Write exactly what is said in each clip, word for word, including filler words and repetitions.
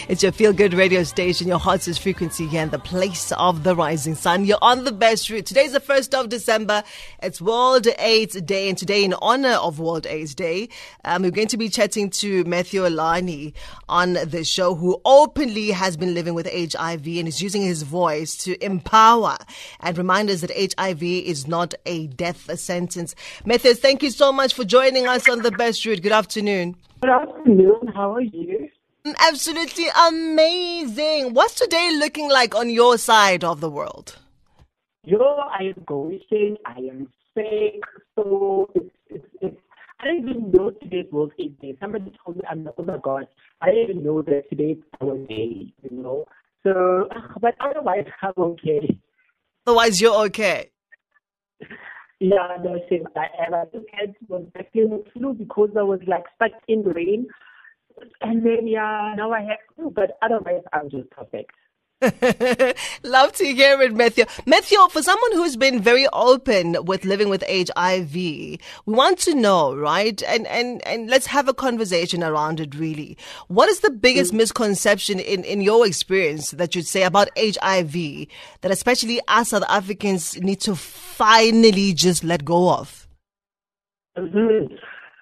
It's your feel-good radio station, your hottest frequency here in the place of the rising sun. You're on the best route. Today's the first of December. It's World AIDS Day, and today, in honor of World AIDS Day, um, we're going to be chatting to Matthew Olani on the show, who openly has been living with H I V and is using his voice to empower and remind us that H I V is not a death sentence. Matthew, thank you so much for joining us on the best route. Good afternoon. Good afternoon. How are you? Absolutely amazing. What's today looking like on your side of the world? Yo, I am going, I am sick, so it's, it's, it's, I didn't even know today's World AIDS Day. Somebody told me, I'm like, oh my God, I didn't even know that today's our day, you know. So, but otherwise, I'm okay. Otherwise, you're okay. Yeah, no, since I am. I just had was feeling the flu because I was like stuck in the rain. And then, yeah, now I have to, but otherwise, I'm just perfect. Love to hear it, Matthew. Matthew, for someone who's been very open with living with H I V, we want to know, right? And and and let's have a conversation around it, really. What is the biggest mm-hmm. misconception in, in your experience that you'd say about H I V that especially us South Africans need to finally just let go of? Mm-hmm.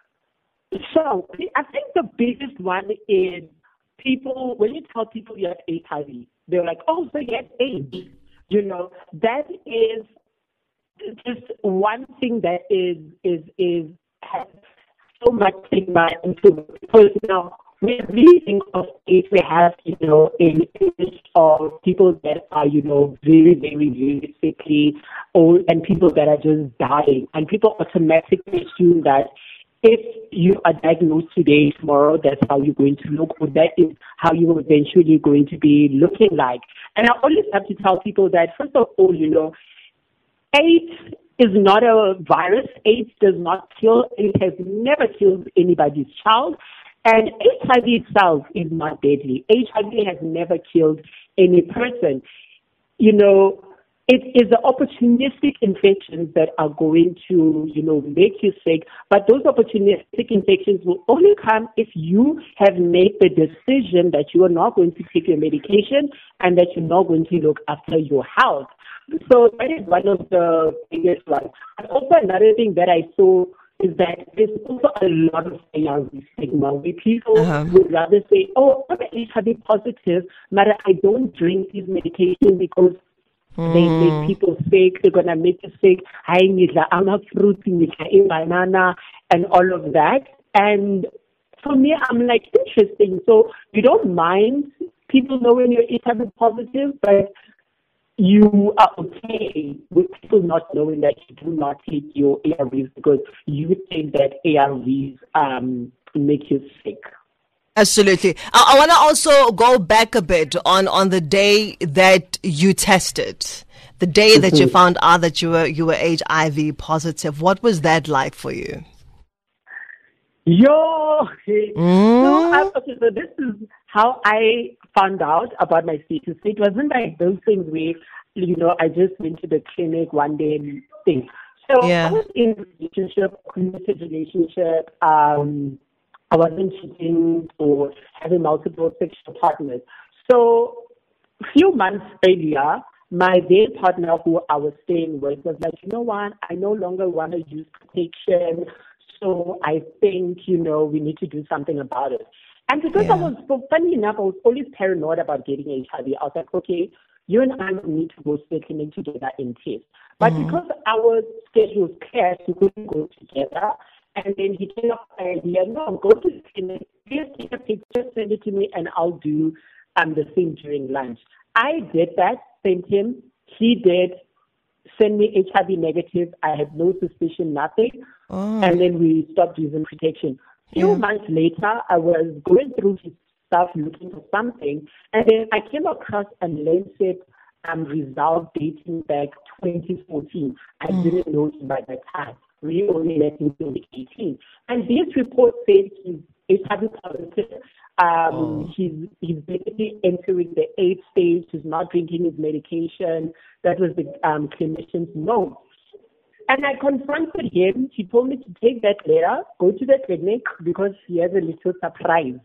So, I think the biggest one is people, when you tell people you have H I V, they're like, oh, so you have AIDS. You know, that is just one thing that is, is, is, has so much stigma into it. Because now, when we think of AIDS, we have, you know, a list of people that are, you know, very, very, very sickly old and people that are just dying. And people automatically assume that if you are diagnosed today, tomorrow, that's how you're going to look, or that is how you're eventually going to be looking like. And I always have to tell people that, first of all, you know, AIDS is not a virus. AIDS does not kill. It has never killed anybody's child. And H I V itself is not deadly. H I V has never killed any person. You know, it is the opportunistic infections that are going to, you know, make you sick. But those opportunistic infections will only come if you have made the decision that you are not going to take your medication and that you're not going to look after your health. So that is one of the biggest ones. And also another thing that I saw is that there's also a lot of A R V stigma where people uh-huh. would rather say, oh, I'm H I V positive, but I don't drink these medications because they make people sick. They're gonna make you sick. I need the almond fruit, banana, and all of that. And for me, I'm like, interesting. So you don't mind people knowing you're H I V positive, but you are okay with people not knowing that you do not take your A R Vs because you think that A R Vs um, make you sick. Absolutely. I, I want to also go back a bit on, on the day that you tested, the day that you found out that you were you were H I V positive. What was that like for you? Yo, okay. Mm. So, I, okay, so this is how I found out about my status. It wasn't like those things where, you know, I just went to the clinic one day and thing. So yeah. I was in a relationship, committed relationship. Um, I wasn't cheating or having multiple sexual partners. So a few months earlier, my then partner who I was staying with was like, you know what, I no longer want to use protection, so I think, you know, we need to do something about it. And because yeah. I was, so funny enough, I was always paranoid about getting H I V. I was like, okay, you and I need to go to the clinic together and test. But mm-hmm. because our schedules clashed, we couldn't go together. And then he came up with the idea, no, go to the clinic, just take a picture, send it to me, and I'll do um, the thing during lunch. I did that, sent him. He did send me H I V negative. I had no suspicion, nothing. Oh. And then we stopped using protection. A few yeah. months later, I was going through his stuff looking for something, and then I came across a Lancet um, result dating back twenty fourteen. I mm. didn't know him by that time. We only met in twenty eighteen. And this report said he's H I V positive. Um, oh. He's he's basically entering the eighth stage. He's not drinking his medication. That was the um, clinician's note. And I confronted him. He told me to take that letter, go to the clinic because he has a little surprise.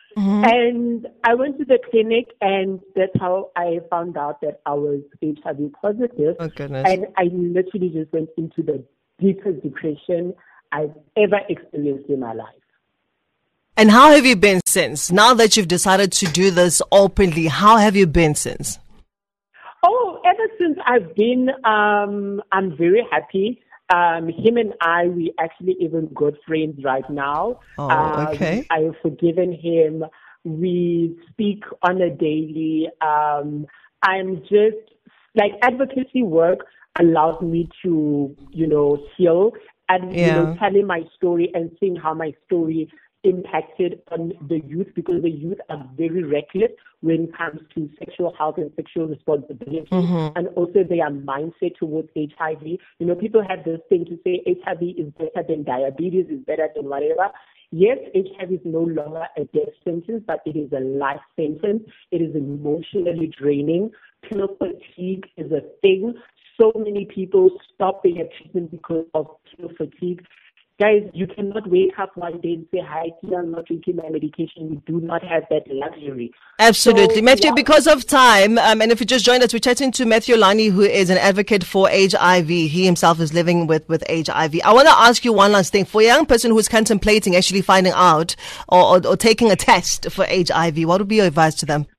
Mm-hmm. And I went to the clinic, and that's how I found out that I was H I V positive. Oh, goodness. And I literally just went into the deepest depression I've ever experienced in my life. And how have you been since? Now that you've decided to do this openly, how have you been since? Oh, ever since I've been, um, I'm very happy. Um, him and I, we actually even good friends right now. Oh, okay. Um, I have forgiven him. We speak on a daily. Um, I'm just, like, advocacy work allows me to, you know, heal and, yeah. you know, telling my story and seeing how my story impacted on the youth, because the youth are very reckless when it comes to sexual health and sexual responsibility, mm-hmm. and also their mindset towards H I V. You know, people have this thing to say H I V is better than diabetes, is better than whatever. Yes, H I V is no longer a death sentence, but it is a life sentence. It is emotionally draining. Pill fatigue is a thing. So many people stop their treatment because of pill fatigue. Guys, you cannot wake up one day and say, hi, I'm not taking my medication. We do not have that luxury. Absolutely. So, Matthew, yeah. because of time, um, and if you just joined us, we're chatting to Matthew Lani, who is an advocate for H I V. He himself is living with, with H I V. I want to ask you one last thing. For a young person who's contemplating actually finding out or, or, or taking a test for H I V, what would be your advice to them?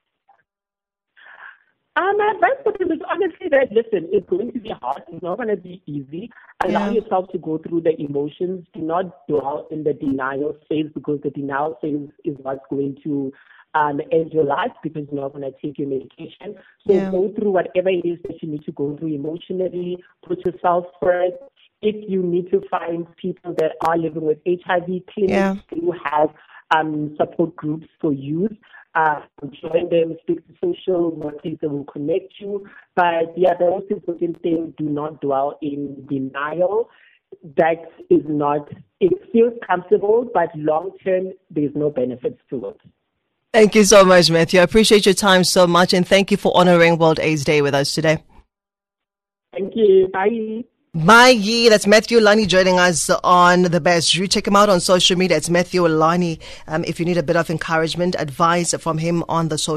Um, my advice for them is honestly that, listen, it's going to be hard. It's not going to be easy. Allow yeah. yourself to go through the emotions. Do not dwell in the denial phase, because the denial phase is what's going to um, end your life, because you're not going to take your medication. So yeah. go through whatever it is that you need to go through emotionally. Put yourself first. If you need to find people that are living with H I V, clinics yeah. do have um, support groups for youth. Uh, join them, speak to social workers that will connect you. But yeah, the most important thing, do not dwell in denial. That is not, it feels comfortable, but long term, there's no benefits to it. Thank you so much, Matthew. I appreciate your time so much, and thank you for honoring World AIDS Day with us today. Thank you. Bye. Bye. That's Matthew Lani joining us on The Best. You check him out on social media. It's Matthew Lani. Um, if you need a bit of encouragement, advice from him on the social